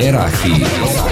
Premiera Hit.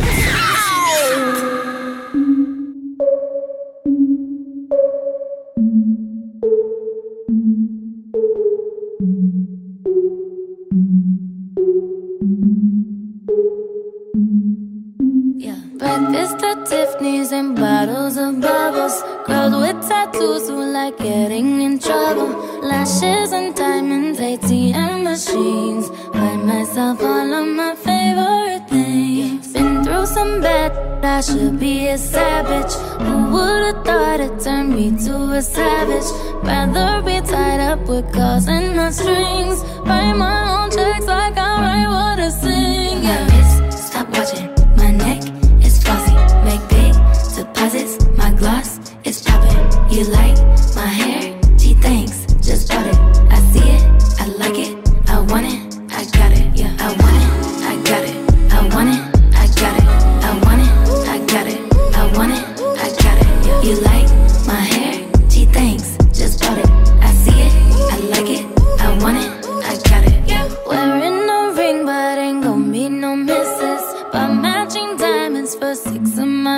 Breakfast at Tiffany's and bottles of bubbles. Girls with tattoos who like getting in trouble. Lashes and diamonds, ATM machines. Buy myself all of my favorite things. Been through some bad, I should be a savage. Who would've thought it turned me to a savage? Rather be tied up with calls and not strings. Write my own checks like I write what I sing. My wrist, stop watching. My neck is flossy, make big deposits. My gloss is popping. You like my hair? Gee, thanks, just bought it. I see it, I like it, I want it, I got it. Yeah, I want it, I got it, I want it, I got it, I want it, I got it, I want it, I got it. Yeah. You like my hair? Gee, thanks, just bought it. I see it, I like it, I want it, I got it. Yeah. Wearing a ring, but ain't gon' be no misses. But matching diamonds for 6 of my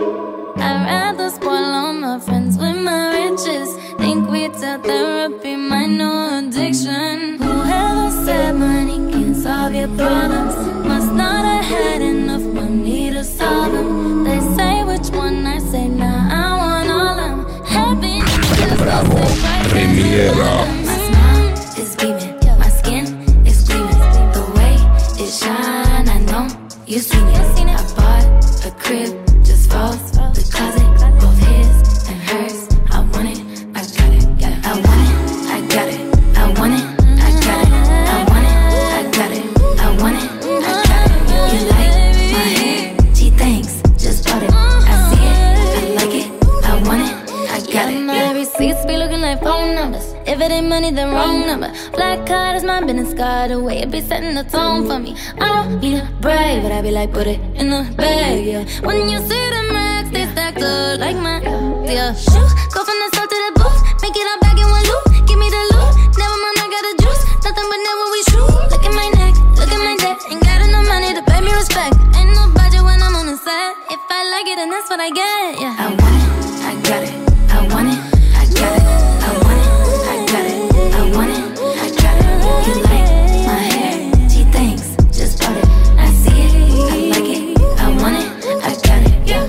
I'd rather spoil all my friends with my riches. Think retail therapy might know addiction. Whoever said money can solve your problems must not have had enough money to solve them. They say which one, I say nah, I want all them. Happiness Bravo, Premiera. My smile is beaming, my skin is gleaming. The way it shine, I know you've seen it. I bought a crib just for the closet, both his and hers. I want it, I got it. I want it, I got it. I want it, I got it. I want it, I got it. I want it, I got it. You like my hair? Gee, thanks, just bought it. I see it, I like it. I want it, I got it. My receipts be looking like phone numbers. If it ain't money, then wrong number. Black card is my business card. The way it be setting the tone for me. I don't need a brag, but I be like, put it in the bag, yeah. When you see the max, they stacked up like my, yeah. Shoes, go from the south to the booth. Make it all back in one loop. Give me the loot. Never mind, I got the juice. Nothing but never we shoot. Look at my neck, look at my neck. Ain't got enough money to pay me respect. Ain't no budget when I'm on the set. If I like it, then that's what I get, yeah. I want it, I got it. I want it, I got it. I want it, I got it. I want it, I got it. You like my hair? Gee, thanks, just bought it. I see it, I like it. I want it, I got it. Yeah.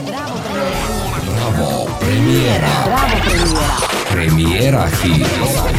Bravo, Premiera. Premiera Hit.